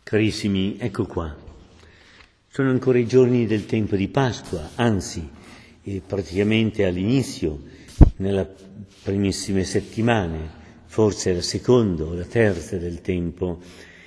Carissimi, ecco qua. Sono ancora i giorni del tempo di Pasqua, anzi, praticamente all'inizio, nelle primissime settimane, forse la seconda o la terza del tempo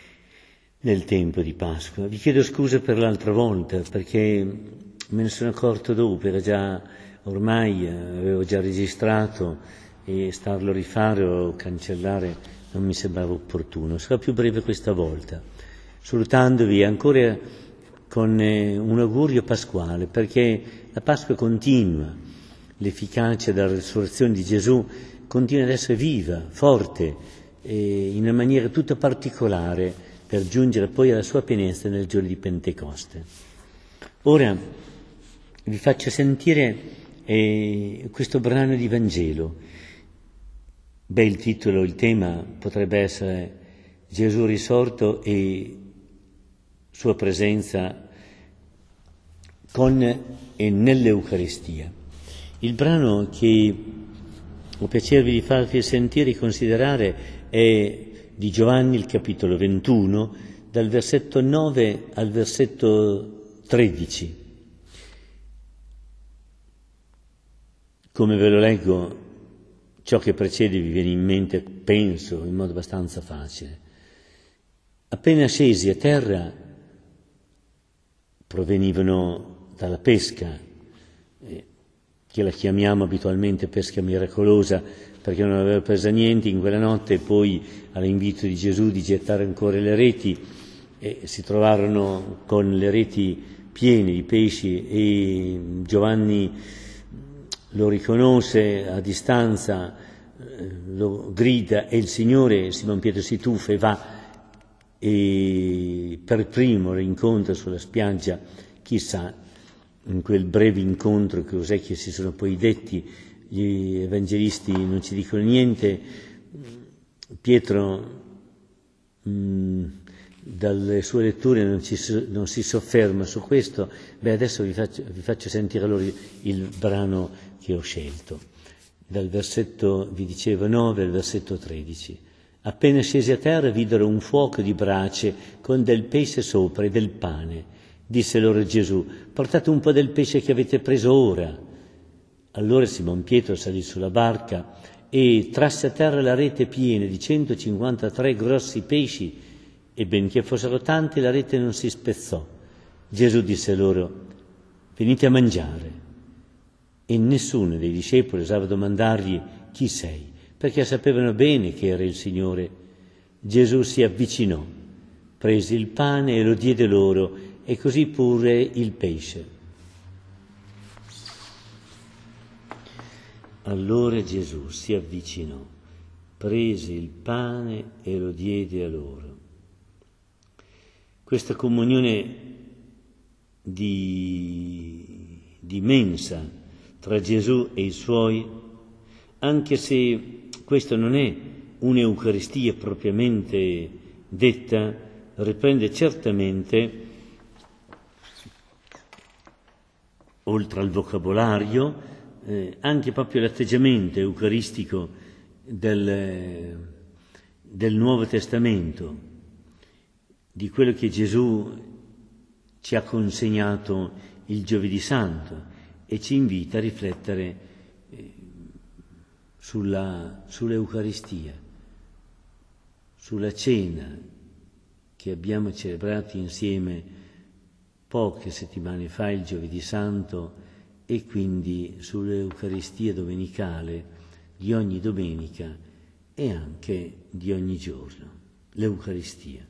di Pasqua. Vi chiedo scusa per l'altra volta, perché me ne sono accorto dopo, ormai avevo già registrato e starlo a rifare o cancellare non mi sembrava opportuno. Sarà più breve questa volta, salutandovi ancora con un augurio pasquale, perché la Pasqua continua, l'efficacia della risurrezione di Gesù continua ad essere viva, forte, in una maniera tutta particolare per giungere poi alla sua pienezza nel giorno di Pentecoste. Ora vi faccio sentire questo brano di Vangelo. Beh, il titolo, il tema potrebbe essere Gesù risorto e sua presenza con e nell'Eucaristia. Il brano che ho piacere di farvi sentire e considerare è di Giovanni, il capitolo 21, dal versetto 9 al versetto 13. Come ve lo leggo, ciò che precede vi viene in mente, penso, in modo abbastanza facile. Appena scesi a terra, provenivano dalla pesca, che la chiamiamo abitualmente pesca miracolosa, perché non aveva presa niente in quella notte, e poi all'invito di Gesù di gettare ancora le reti, si trovarono con le reti piene di pesci, e Giovanni lo riconosce a distanza, lo grida, e il Signore, Simon Pietro, si tuffa e va, e per primo lo incontra sulla spiaggia. Chissà, in quel breve incontro, che cos'è che si sono poi detti, gli evangelisti non ci dicono niente. Pietro dalle sue letture non si sofferma su questo. Beh, adesso vi faccio sentire allora il brano che ho scelto, dal versetto, vi dicevo, 9 al versetto 13. Appena scesi a terra videro un fuoco di brace con del pesce sopra e del pane. Disse loro Gesù: portate un po' del pesce che avete preso ora. Allora Simon Pietro salì sulla barca e trasse a terra la rete piena di 153 grossi pesci, e benché fossero tanti la rete non si spezzò. Gesù disse loro: venite a mangiare. E nessuno dei discepoli osava domandargli: chi sei? Perché sapevano bene che era il Signore. Gesù si avvicinò, prese il pane e lo diede loro, e così pure il pesce. Allora Gesù si avvicinò, prese il pane e lo diede a loro. Questa comunione di mensa tra Gesù e i Suoi, anche se questo non è un'Eucaristia propriamente detta, riprende certamente, oltre al vocabolario, anche proprio l'atteggiamento eucaristico del Nuovo Testamento, di quello che Gesù ci ha consegnato il Giovedì Santo, e ci invita a riflettere sull'Eucaristia, sulla cena che abbiamo celebrato insieme poche settimane fa, il Giovedì Santo, e quindi sull'Eucaristia domenicale di ogni domenica e anche di ogni giorno. L'Eucaristia.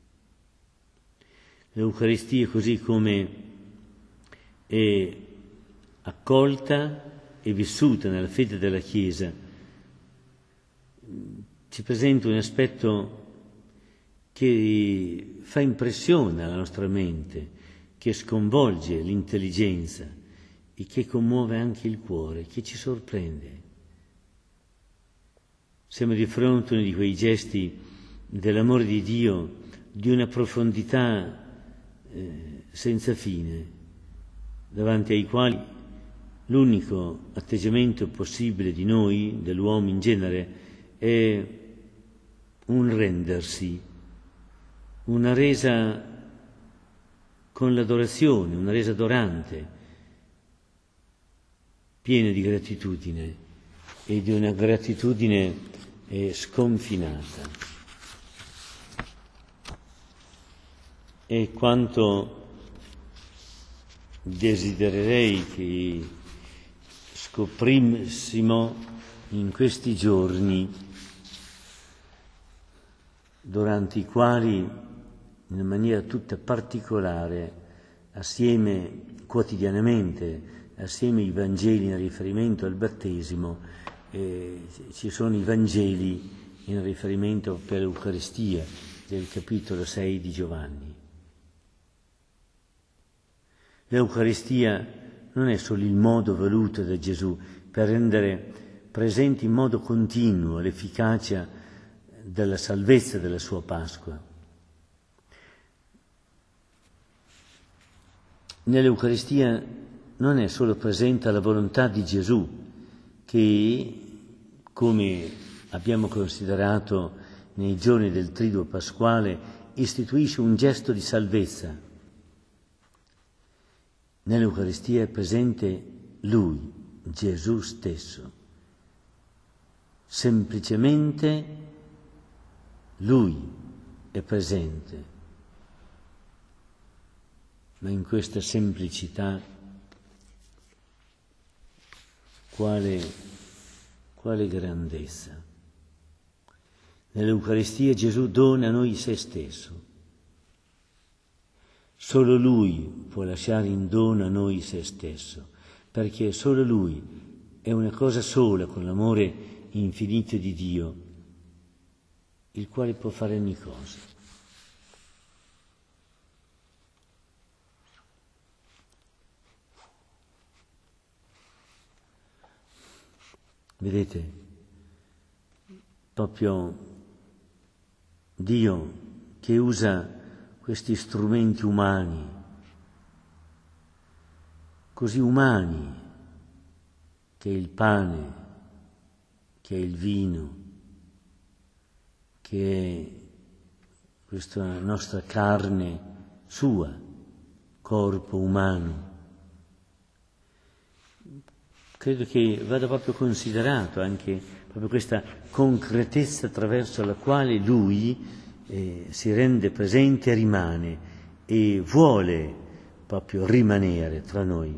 L'Eucaristia, così come è accolta e vissuta nella fede della Chiesa, ci presenta un aspetto che fa impressione alla nostra mente, che sconvolge l'intelligenza e che commuove anche il cuore, che ci sorprende. Siamo di fronte a uno di quei gesti dell'amore di Dio, di una profondità senza fine, davanti ai quali l'unico atteggiamento possibile di noi, dell'uomo in genere, è un rendersi, una resa con l'adorazione, una resa adorante, piena di gratitudine e di una gratitudine sconfinata. E quanto desidererei che scoprissimo in questi giorni, durante i quali, in maniera tutta particolare, assieme quotidianamente, assieme ai Vangeli in riferimento al battesimo, ci sono i Vangeli in riferimento per l'Eucaristia del capitolo 6 di Giovanni. L'Eucaristia non è solo il modo voluto da Gesù per rendere presente in modo continuo l'efficacia della salvezza della sua Pasqua. Nell'Eucaristia non è solo presente la volontà di Gesù, che, come abbiamo considerato nei giorni del Triduo Pasquale, istituisce un gesto di salvezza. Nell'Eucaristia è presente Lui, Gesù stesso. Semplicemente Lui è presente. Ma in questa semplicità quale grandezza. Nell'Eucaristia Gesù dona a noi se stesso. Solo Lui può lasciare in dono a noi se stesso, perché solo Lui è una cosa sola con l'amore infinito di Dio, il quale può fare ogni cosa. Vedete, proprio Dio che usa questi strumenti umani, così umani, che è il pane, che è il vino, che è questa nostra carne sua, corpo umano. Credo che vada proprio considerato anche proprio questa concretezza attraverso la quale Lui si rende presente e rimane e vuole proprio rimanere tra noi.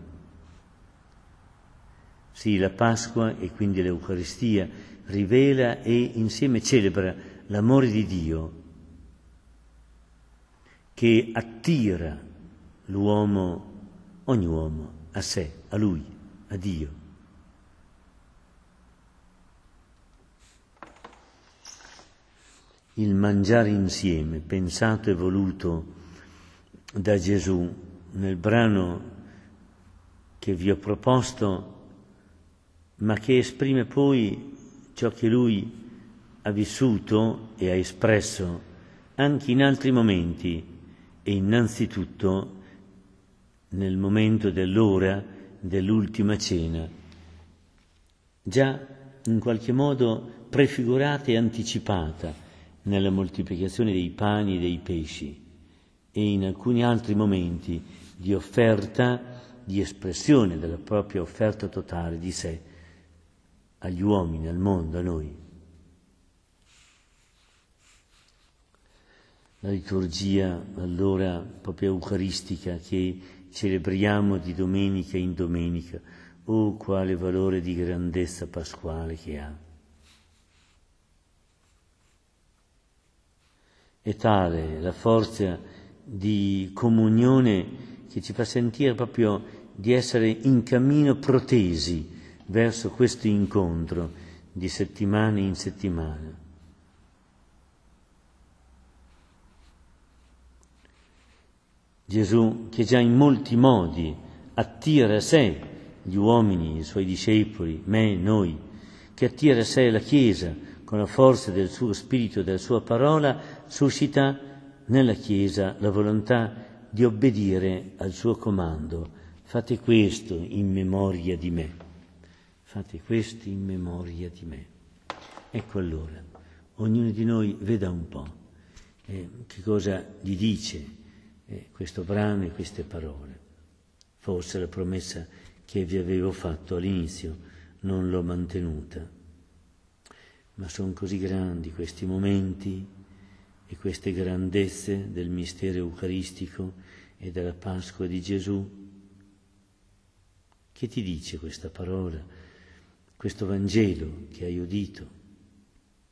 Sì, la Pasqua e quindi l'Eucaristia rivela e insieme celebra l'amore di Dio che attira l'uomo, ogni uomo, a sé, a Lui, a Dio. Il mangiare insieme, pensato e voluto da Gesù nel brano che vi ho proposto, ma che esprime poi ciò che Lui ha vissuto e ha espresso anche in altri momenti e innanzitutto nel momento dell'ora dell'ultima cena, già in qualche modo prefigurata e anticipata nella moltiplicazione dei pani e dei pesci e in alcuni altri momenti di offerta, di espressione della propria offerta totale di sé agli uomini, al mondo, a noi. La liturgia allora proprio eucaristica che celebriamo di domenica in domenica, oh quale valore di grandezza pasquale che ha. È tale la forza di comunione che ci fa sentire proprio di essere in cammino protesi verso questo incontro di settimana in settimana. Gesù che già in molti modi attira a sé gli uomini, i suoi discepoli, me, noi, che attira a sé la Chiesa con la forza del suo spirito e della sua parola, suscita nella Chiesa la volontà di obbedire al suo comando. Fate questo in memoria di me. Fate questo in memoria di me. Ecco allora, ognuno di noi veda un po'. che cosa gli dice questo brano e queste parole. Forse la promessa che vi avevo fatto all'inizio non l'ho mantenuta, ma sono così grandi questi momenti e queste grandezze del mistero eucaristico e della Pasqua di Gesù. Che ti dice questa parola, questo Vangelo che hai udito?